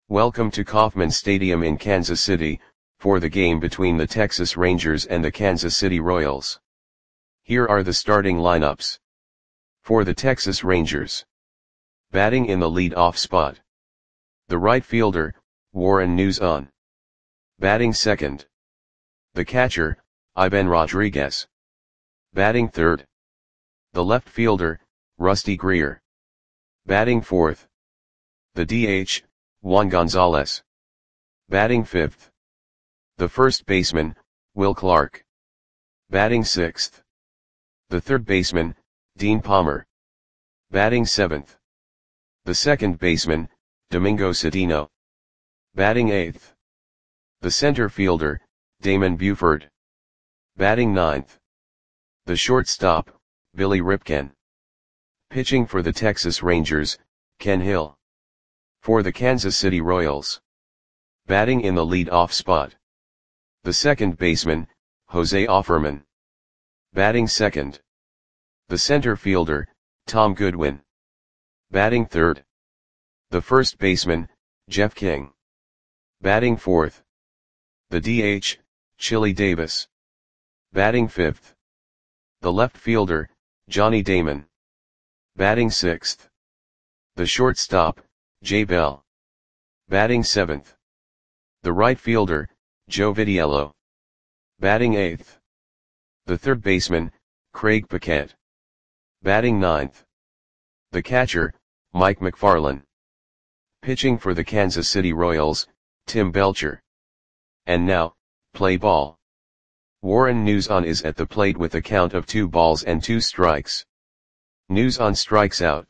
Welcome to Kauffman Stadium in Kansas City, for the game between the Texas Rangers and the Kansas City Royals. Here are the starting lineups. For the Texas Rangers. Batting in the lead-off spot. The right fielder, Warren Nuzan. Batting second. The catcher, Ivan Rodriguez. Batting third. The left fielder, Rusty Greer. Batting fourth. The DH, Juan Gonzalez. Batting fifth. The first baseman, Will Clark. Batting sixth. The third baseman, Dean Palmer. Batting seventh. The second baseman, Domingo Cedeno. Batting eighth. The center fielder, Damon Buford. Batting ninth. The shortstop, Billy Ripken. Pitching for the Texas Rangers, Ken Hill. For the Kansas City Royals. Batting in the lead-off spot. The second baseman, Jose Offerman. Batting second. The center fielder, Tom Goodwin. Batting third. The first baseman, Jeff King. Batting fourth. The DH, Chili Davis. Batting fifth. The left fielder, Johnny Damon. Batting sixth. The shortstop, Jay Bell. Batting seventh. The right fielder, Joe Vitiello. Batting eighth. The third baseman, Craig Paquette. Batting ninth. The catcher, Mike McFarland. Pitching for the Kansas City Royals, Tim Belcher. And now, play ball. Warren Nuzan is at the plate with a count of 2 balls and 2 strikes. Nuzan strikes out.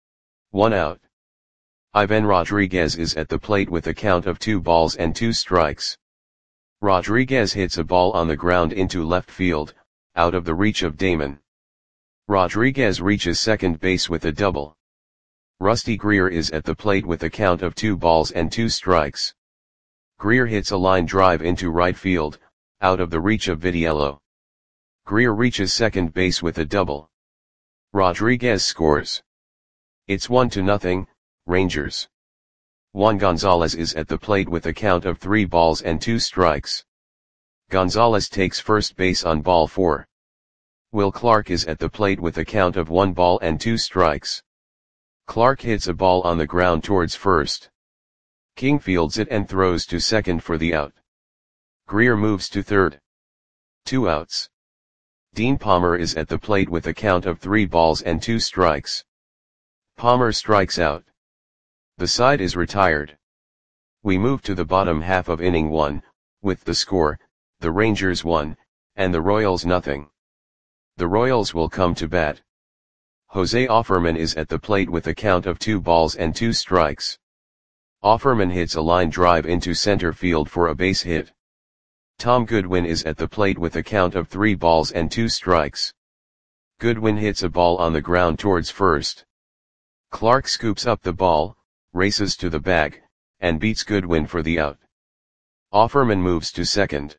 1 out. Ivan Rodriguez is at the plate with a count of 2 balls and 2 strikes. Rodriguez hits a ball on the ground into left field, out of the reach of Damon. Rodriguez reaches second base with a double. Rusty Greer is at the plate with a count of 2 balls and 2 strikes. Greer hits a line drive into right field, out of the reach of Vitiello. Greer reaches second base with a double. Rodriguez scores. It's 1-0, Rangers. Juan Gonzalez is at the plate with a count of 3 balls and 2 strikes. Gonzalez takes first base on ball 4. Will Clark is at the plate with a count of 1 ball and 2 strikes. Clark hits a ball on the ground towards first. King fields it and throws to second for the out. Greer moves to third. 2 outs. Dean Palmer is at the plate with a count of 3 balls and 2 strikes. Palmer strikes out. The side is retired. We move to the bottom half of inning 1, with the score, the Rangers 1, and the Royals 0. The Royals will come to bat. Jose Offerman is at the plate with a count of 2 balls and 2 strikes. Offerman hits a line drive into center field for a base hit. Tom Goodwin is at the plate with a count of 3 balls and 2 strikes. Goodwin hits a ball on the ground towards first. Clark scoops up the ball, races to the bag, and beats Goodwin for the out. Offerman moves to second.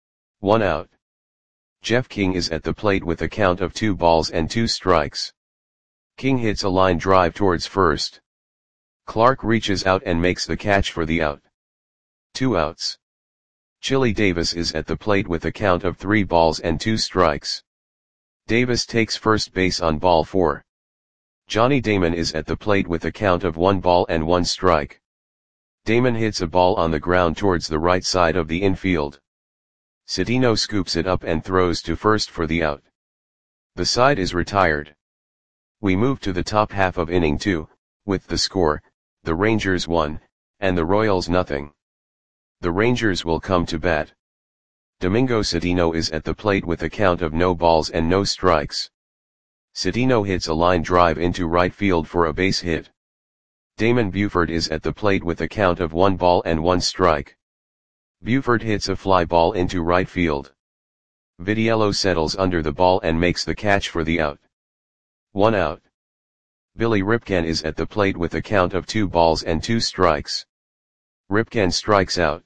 1 out. Jeff King is at the plate with a count of 2 balls and 2 strikes. King hits a line drive towards first. Clark reaches out and makes the catch for the out. 2 outs. Chili Davis is at the plate with a count of 3 balls and 2 strikes. Davis takes first base on ball 4. Johnny Damon is at the plate with a count of 1 ball and 1 strike. Damon hits a ball on the ground towards the right side of the infield. Cedeno scoops it up and throws to first for the out. The side is retired. We move to the top half of inning 2, with the score, the Rangers 1, and the Royals 0. The Rangers will come to bat. Domingo Cedeno is at the plate with a count of no balls and no strikes. Cedeno hits a line drive into right field for a base hit. Damon Buford is at the plate with a count of 1 ball and 1 strike. Buford hits a fly ball into right field. Vitiello settles under the ball and makes the catch for the out. 1 out. Billy Ripken is at the plate with a count of 2 balls and 2 strikes. Ripken strikes out.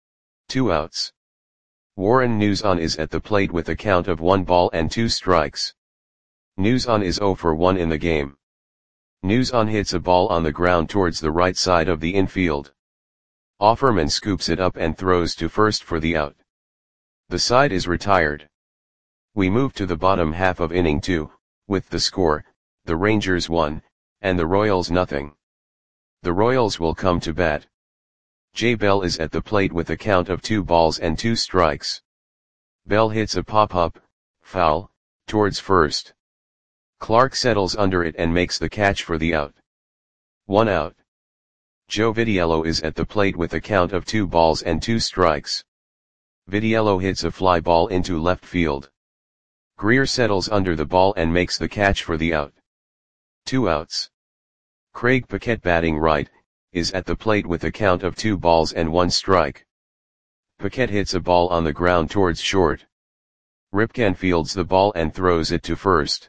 2 outs. Warren Nuzan is at the plate with a count of 1 ball and 2 strikes. Nuzan is 0 for 1 in the game. Nuzan hits a ball on the ground towards the right side of the infield. Offerman scoops it up and throws to first for the out. The side is retired. We move to the bottom half of inning 2, with the score, the Rangers 1, and the Royals nothing. The Royals will come to bat. Jay Bell is at the plate with a count of 2 balls and 2 strikes. Bell hits a pop-up, foul, towards first. Clark settles under it and makes the catch for the out. 1 out. Joe Vitiello is at the plate with a count of 2 balls and 2 strikes. Vitiello hits a fly ball into left field. Greer settles under the ball and makes the catch for the out. 2 outs. Craig Paquette, batting right, is at the plate with a count of 2 balls and 1 strike. Paquette hits a ball on the ground towards short. Ripken fields the ball and throws it to first.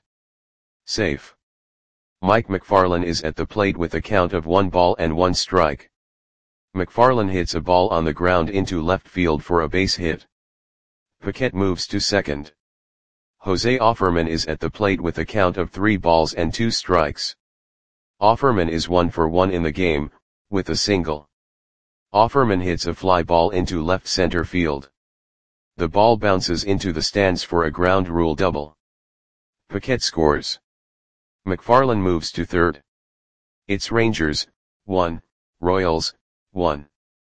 Safe. Mike McFarland is at the plate with a count of 1 ball and 1 strike. McFarland hits a ball on the ground into left field for a base hit. Paquette moves to second. Jose Offerman is at the plate with a count of 3 balls and 2 strikes. Offerman is 1 for 1 in the game, with a single. Offerman hits a fly ball into left center field. The ball bounces into the stands for a ground rule double. Paquette scores. McFarland moves to third. It's Rangers, 1, Royals, 1.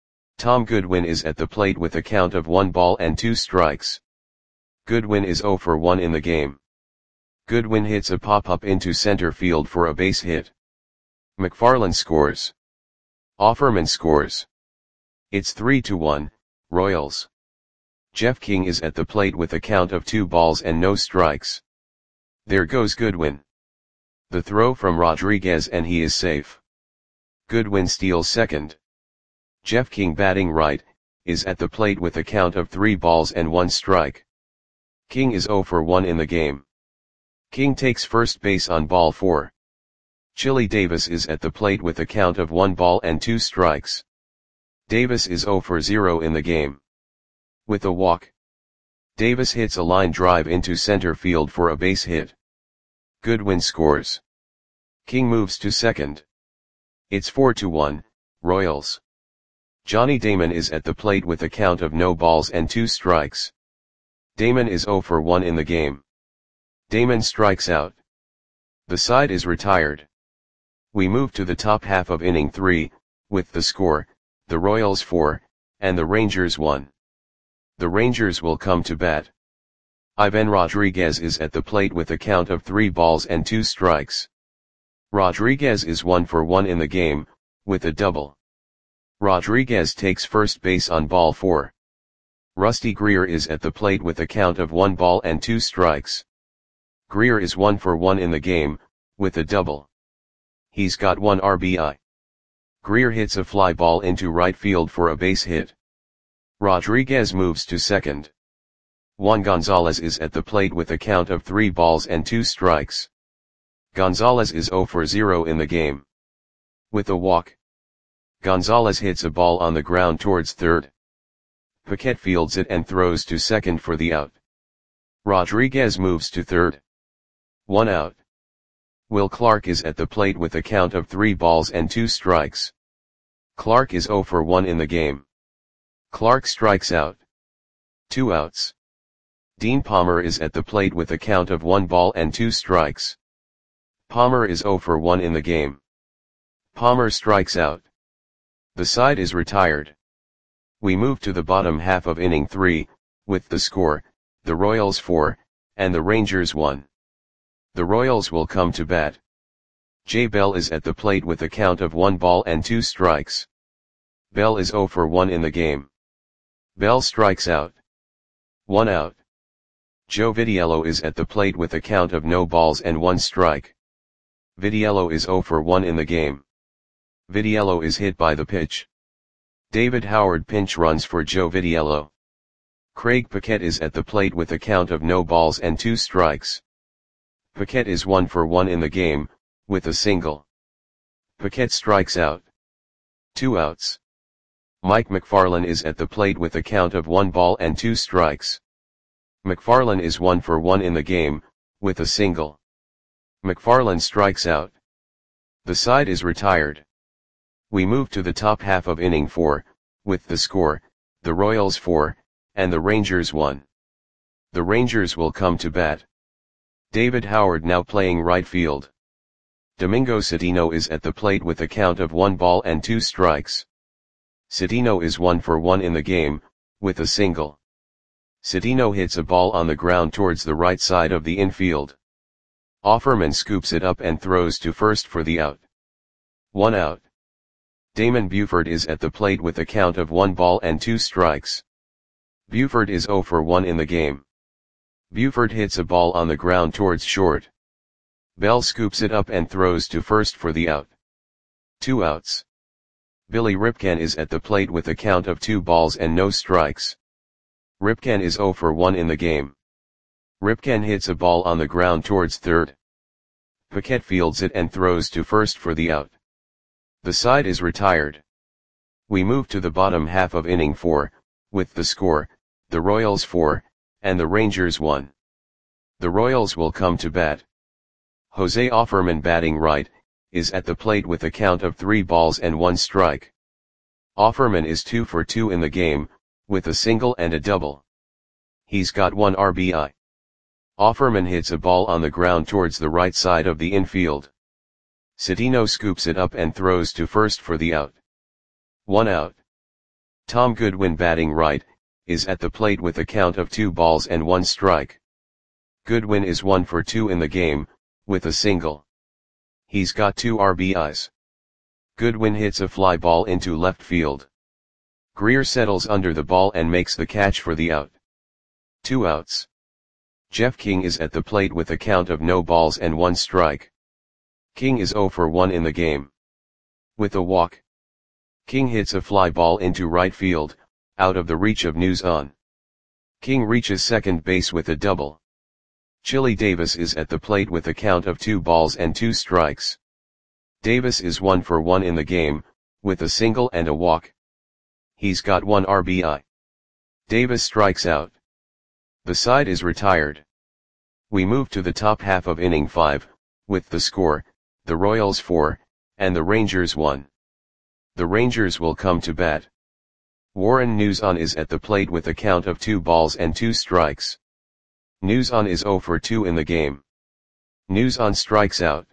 Tom Goodwin is at the plate with a count of 1 ball and 2 strikes. Goodwin is 0 for 1 in the game. Goodwin hits a pop-up into center field for a base hit. McFarland scores. Offerman scores. It's 3-1, Royals. Jeff King is at the plate with a count of 2 balls and no strikes. There goes Goodwin. The throw from Rodriguez and he is safe. Goodwin steals second. Jeff King, batting right, is at the plate with a count of 3 balls and 1 strike. King is 0 for 1 in the game. King takes first base on ball 4. Chili Davis is at the plate with a count of 1 ball and 2 strikes. Davis is 0 for 0 in the game. With a walk, Davis hits a line drive into center field for a base hit. Goodwin scores. King moves to second. It's 4-1, Royals. Johnny Damon is at the plate with a count of no balls and 2 strikes. Damon is 0 for 1 in the game. Damon strikes out. The side is retired. We move to the top half of inning 3, with the score, the Royals 4, and the Rangers 1. The Rangers will come to bat. Ivan Rodriguez is at the plate with a count of 3 balls and 2 strikes. Rodriguez is 1 for 1 in the game, with a double. Rodriguez takes first base on ball 4. Rusty Greer is at the plate with a count of 1 ball and 2 strikes. Greer is 1 for 1 in the game, with a double. He's got 1 RBI. Greer hits a fly ball into right field for a base hit. Rodriguez moves to second. Juan Gonzalez is at the plate with a count of 3 balls and 2 strikes. Gonzalez is 0 for 0 in the game. With a walk, Gonzalez hits a ball on the ground towards third. Paquette fields it and throws to second for the out. Rodriguez moves to third. 1 out. Will Clark is at the plate with a count of 3 balls and 2 strikes. Clark is 0 for 1 in the game. Clark strikes out. 2 outs. Dean Palmer is at the plate with a count of 1 ball and 2 strikes. Palmer is 0 for 1 in the game. Palmer strikes out. The side is retired. We move to the bottom half of inning 3, with the score, the Royals 4, and the Rangers 1. The Royals will come to bat. Jay Bell is at the plate with a count of 1 ball and 2 strikes. Bell is 0 for 1 in the game. Bell strikes out. 1 out. Joe Vitiello is at the plate with a count of no balls and 1 strike. Vitiello is 0 for 1 in the game. Vitiello is hit by the pitch. David Howard pinch runs for Joe Vitiello. Craig Paquette is at the plate with a count of no balls and 2 strikes. Paquette is 1 for 1 in the game, with a single. Paquette strikes out. 2 outs. Mike McFarland is at the plate with a count of 1 ball and 2 strikes. McFarland is 1 for 1 in the game, with a single. McFarland strikes out. The side is retired. We move to the top half of inning 4, with the score, the Royals 4, and the Rangers 1. The Rangers will come to bat. David Howard now playing right field. Domingo Citino is at the plate with a count of 1 ball and 2 strikes. Citino is 1 for 1 in the game, with a single. Citino hits a ball on the ground towards the right side of the infield. Offerman scoops it up and throws to first for the out. 1 out. Damon Buford is at the plate with a count of 1 ball and 2 strikes. Buford is 0 for 1 in the game. Buford hits a ball on the ground towards short. Bell scoops it up and throws to first for the out. 2 outs. Billy Ripken is at the plate with a count of 2 balls and no strikes. Ripken is 0 for 1 in the game. Ripken hits a ball on the ground towards third. Paquette fields it and throws to first for the out. The side is retired. We move to the bottom half of inning 4, with the score, the Royals 4, and the Rangers 1. The Royals will come to bat. Jose Offerman batting right, is at the plate with a count of 3 balls and 1 strike. Offerman is 2 for 2 in the game, with a single and a double. He's got 1 RBI. Offerman hits a ball on the ground towards the right side of the infield. Citino scoops it up and throws to first for the out. 1 out. Tom Goodwin batting right, is at the plate with a count of 2 balls and 1 strike. Goodwin is 1 for 2 in the game, with a single. He's got 2 RBIs. Goodwin hits a fly ball into left field. Greer settles under the ball and makes the catch for the out. 2 outs. Jeff King is at the plate with a count of no balls and 1 strike. King is 0 for 1 in the game. With a walk. King hits a fly ball into right field, out of the reach of News On. King reaches second base with a double. Chili Davis is at the plate with a count of 2 balls and 2 strikes. Davis is 1 for 1 in the game, with a single and a walk. He's got 1 RBI. Davis strikes out. The side is retired. We move to the top half of inning 5, with the score, the Royals 4, and the Rangers 1. The Rangers will come to bat. Warren Newson is at the plate with a count of 2 balls and 2 strikes. Newson is 0 for 2 in the game. Newson strikes out.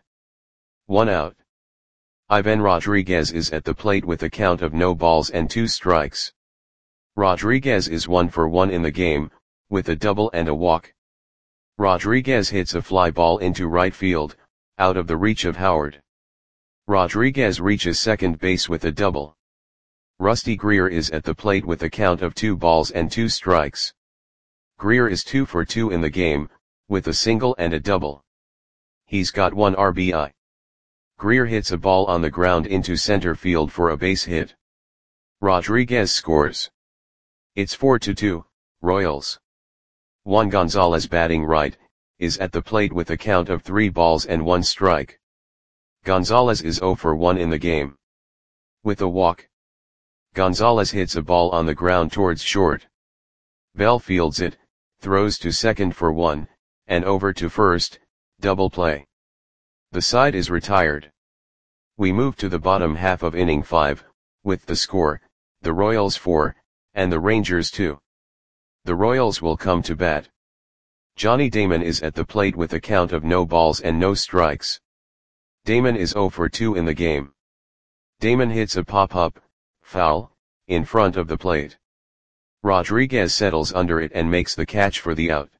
1 out. Ivan Rodriguez is at the plate with a count of no balls and 2 strikes. Rodriguez is 1 for 1 in the game, with a double and a walk. Rodriguez hits a fly ball into right field, out of the reach of Howard. Rodriguez reaches second base with a double. Rusty Greer is at the plate with a count of 2 balls and 2 strikes. Greer is 2 for 2 in the game, with a single and a double. He's got 1 RBI. Greer hits a ball on the ground into center field for a base hit. Rodriguez scores. It's 4-2, Royals. Juan Gonzalez batting right, is at the plate with a count of 3 balls and 1 strike. Gonzalez is 0 for 1 in the game. With a walk. Gonzalez hits a ball on the ground towards short. Bell fields it, throws to second for 1, and over to first, double play. The side is retired. We move to the bottom half of inning 5, with the score, the Royals 4, and the Rangers 2. The Royals will come to bat. Johnny Damon is at the plate with a count of no balls and no strikes. Damon is 0 for 2 in the game. Damon hits a pop-up, foul, in front of the plate. Rodriguez settles under it and makes the catch for the out.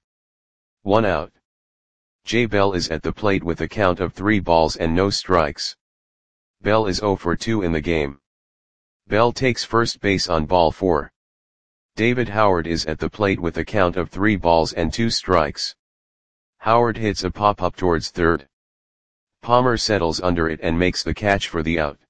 1 out. Jay Bell is at the plate with a count of 3 balls and no strikes. Bell is 0 for 2 in the game. Bell takes first base on ball 4. David Howard is at the plate with a count of 3 balls and 2 strikes. Howard hits a pop-up towards third. Palmer settles under it and makes the catch for the out.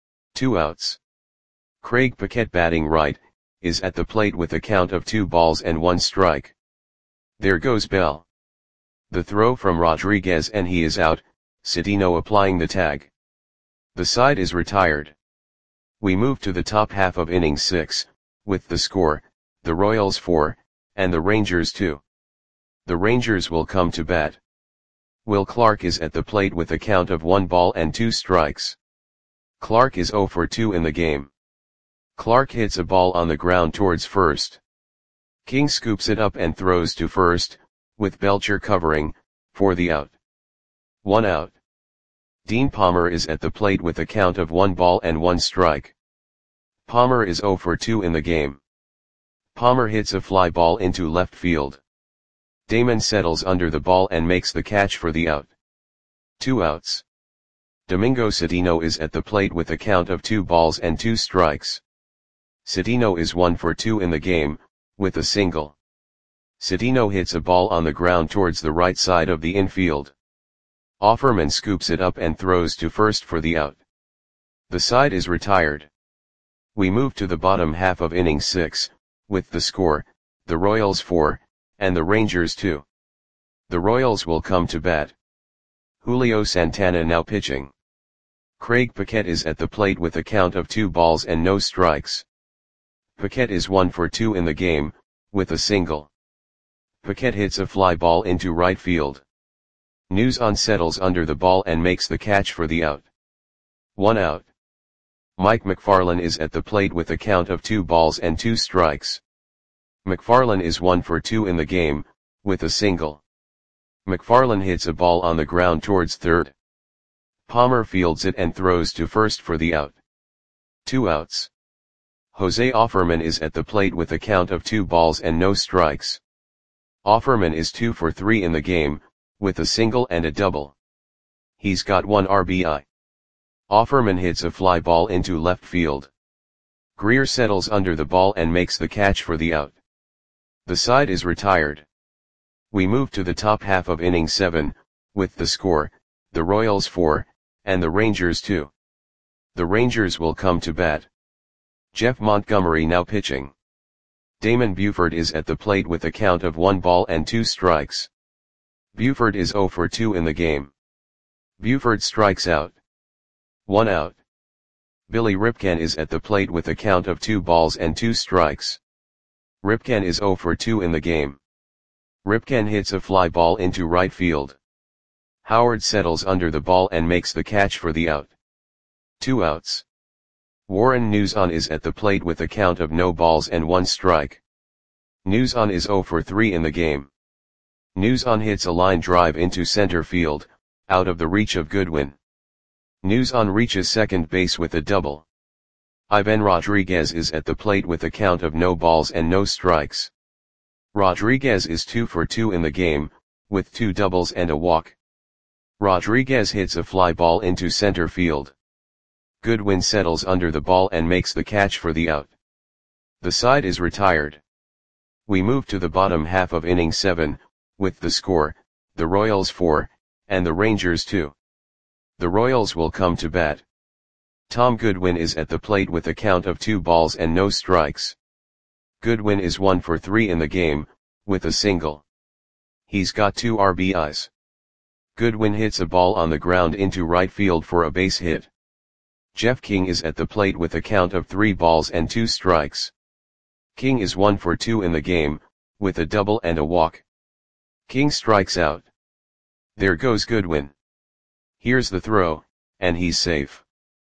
2 outs. Craig Paquette batting right, is at the plate with a count of 2 balls and 1 strike. There goes Bell. The throw from Rodriguez and he is out, Citino applying the tag. The side is retired. We move to the top half of inning 6, with the score, the Royals 4, and the Rangers 2. The Rangers will come to bat. Will Clark is at the plate with a count of 1 ball and 2 strikes. Clark is 0 for 2 in the game. Clark hits a ball on the ground towards first. King scoops it up and throws to first, with Belcher covering, for the out. 1 out. Dean Palmer is at the plate with a count of 1 ball and 1 strike. Palmer is 0 for 2 in the game. Palmer hits a fly ball into left field. Damon settles under the ball and makes the catch for the out. 2 outs. Domingo Citino is at the plate with a count of 2 balls and 2 strikes. Citino is 1 for 2 in the game, with a single. Citino hits a ball on the ground towards the right side of the infield. Offerman scoops it up and throws to first for the out. The side is retired. We move to the bottom half of inning 6, with the score, the Royals 4, and the Rangers 2. The Royals will come to bat. Julio Santana now pitching. Craig Paquette is at the plate with a count of 2 balls and no strikes. Paquette is 1 for 2 in the game, with a single. Paquette hits a fly ball into right field. Newson settles under the ball and makes the catch for the out. 1 out. Mike McFarland is at the plate with a count of 2 balls and 2 strikes. McFarland is 1 for 2 in the game, with a single. McFarland hits a ball on the ground towards third. Palmer fields it and throws to first for the out. 2 outs. Jose Offerman is at the plate with a count of 2 balls and no strikes. Offerman is 2 for 3 in the game, with a single and a double. He's got 1 RBI. Offerman hits a fly ball into left field. Greer settles under the ball and makes the catch for the out. The side is retired. We move to the top half of inning 7, with the score, the Royals 4, and the Rangers 2. The Rangers will come to bat. Jeff Montgomery now pitching. Damon Buford is at the plate with a count of 1 ball and 2 strikes. Buford is 0 for 2 in the game. Buford strikes out. 1 out. Billy Ripken is at the plate with a count of 2 balls and 2 strikes. Ripken is 0 for 2 in the game. Ripken hits a fly ball into right field. Howard settles under the ball and makes the catch for the out. 2 outs. Warren Newson is at the plate with a count of no balls and 1 strike. Newson is 0 for 3 in the game. Newson hits a line drive into center field, out of the reach of Goodwin. Newson reaches second base with a double. Ivan Rodriguez is at the plate with a count of no balls and no strikes. Rodriguez is 2 for 2 in the game, with 2 doubles and a walk. Rodriguez hits a fly ball into center field. Goodwin settles under the ball and makes the catch for the out. The side is retired. We move to the bottom half of inning 7, with the score, the Royals 4, and the Rangers 2. The Royals will come to bat. Tom Goodwin is at the plate with a count of 2 balls and no strikes. Goodwin is 1 for 3 in the game, with a single. He's got 2 RBIs. Goodwin hits a ball on the ground into right field for a base hit. Jeff King is at the plate with a count of 3 balls and 2 strikes. King is 1 for 2 in the game, with a double and a walk. King strikes out. There goes Goodwin. Here's the throw, and he's safe.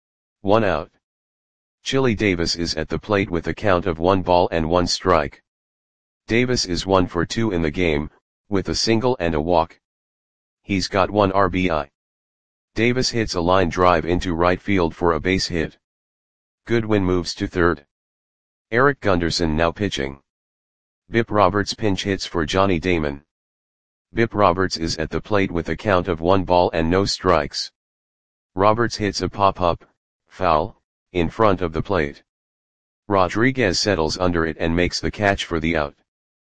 1 out. Chili Davis is at the plate with a count of 1 ball and 1 strike. Davis is 1 for 2 in the game, with a single and a walk. He's got 1 RBI. Davis hits a line drive into right field for a base hit. Goodwin moves to third. Eric Gunderson now pitching. Bip Roberts pinch hits for Johnny Damon. Bip Roberts is at the plate with a count of 1 ball and no strikes. Roberts hits a pop-up, foul, in front of the plate. Rodriguez settles under it and makes the catch for the out.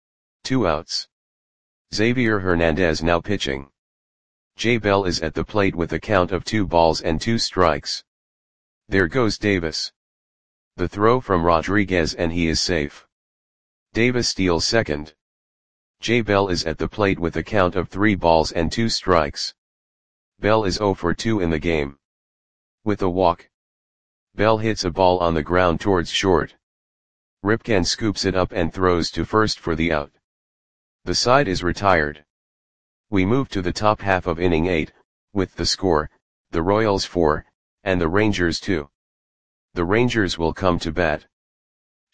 2 outs. Xavier Hernandez now pitching. Jay Bell is at the plate with a count of 2 balls and 2 strikes. There goes Davis. The throw from Rodriguez and he is safe. Davis steals second. Jay Bell is at the plate with a count of 3 balls and 2 strikes. Bell is 0 for 2 in the game. With a walk. Bell hits a ball on the ground towards short. Ripken scoops it up and throws to first for the out. The side is retired. We move to the top half of inning 8, with the score, the Royals 4, and the Rangers 2. The Rangers will come to bat.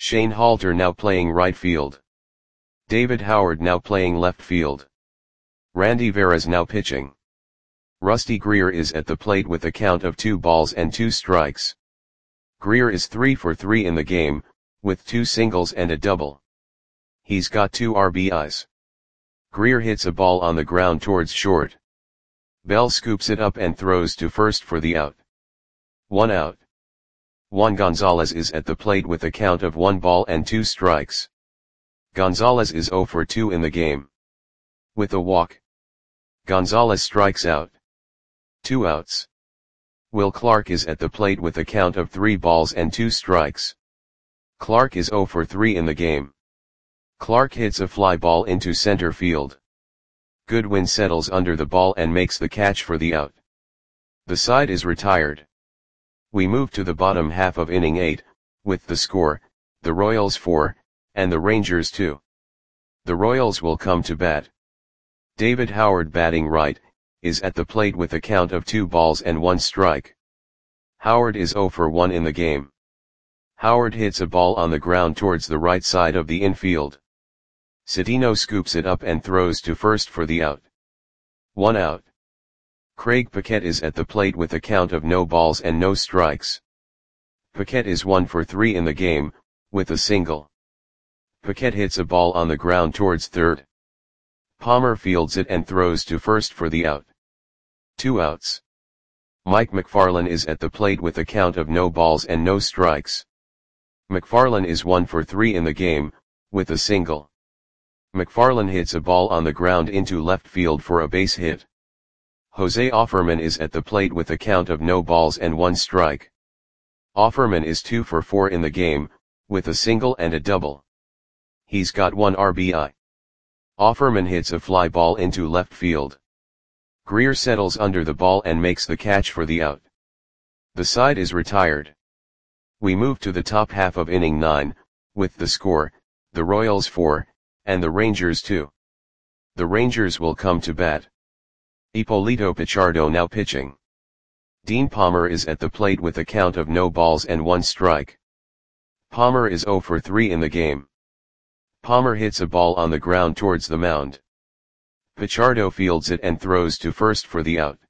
Shane Halter now playing right field. David Howard now playing left field. Randy Veras now pitching. Rusty Greer is at the plate with a count of 2 balls and 2 strikes. Greer is 3 for 3 in the game, with 2 singles and a double. He's got 2 RBIs. Greer hits a ball on the ground towards short. Bell scoops it up and throws to first for the out. 1 out. Juan Gonzalez is at the plate with a count of 1 ball and 2 strikes. Gonzalez is 0 for 2 in the game. With a walk, Gonzalez strikes out. 2 outs. Will Clark is at the plate with a count of 3 balls and 2 strikes. Clark is 0 for 3 in the game. Clark hits a fly ball into center field. Goodwin settles under the ball and makes the catch for the out. The side is retired. We move to the bottom half of inning 8, with the score, the Royals 4, and the Rangers 2. The Royals will come to bat. David Howard batting right, is at the plate with a count of 2 balls and 1 strike. Howard is 0 for 1 in the game. Howard hits a ball on the ground towards the right side of the infield. Cedeno scoops it up and throws to first for the out. 1 out. Craig Paquette is at the plate with a count of no balls and no strikes. Paquette is 1 for 3 in the game, with a single. Paquette hits a ball on the ground towards third. Palmer fields it and throws to first for the out. 2 outs. Mike McFarland is at the plate with a count of no balls and no strikes. McFarland is 1 for 3 in the game, with a single. McFarland hits a ball on the ground into left field for a base hit. Jose Offerman is at the plate with a count of no balls and 1 strike. Offerman is 2 for 4 in the game, with a single and a double. He's got 1 RBI. Offerman hits a fly ball into left field. Greer settles under the ball and makes the catch for the out. The side is retired. We move to the top half of inning 9, with the score, the Royals 4, and the Rangers 2. The Rangers will come to bat. Ippolito Pichardo now pitching. Dean Palmer is at the plate with a count of no balls and 1 strike. Palmer is 0 for 3 in the game. Palmer hits a ball on the ground towards the mound. Pichardo fields it and throws to first for the out.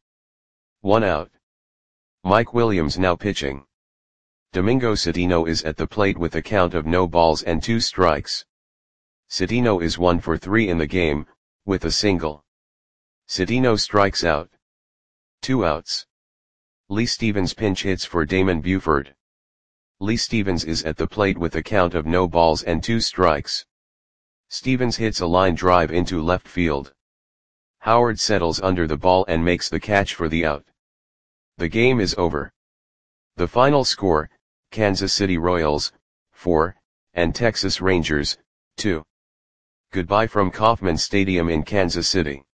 1 out. Mike Williams now pitching. Domingo Cedeno is at the plate with a count of no balls and 2 strikes. Cedeno is 1 for 3 in the game, with a single. Cedeno strikes out. 2 outs. Lee Stevens pinch hits for Damon Buford. Lee Stevens is at the plate with a count of no balls and 2 strikes. Stevens hits a line drive into left field. Howard settles under the ball and makes the catch for the out. The game is over. The final score, Kansas City Royals, 4, and Texas Rangers, 2. Goodbye from Kauffman Stadium in Kansas City.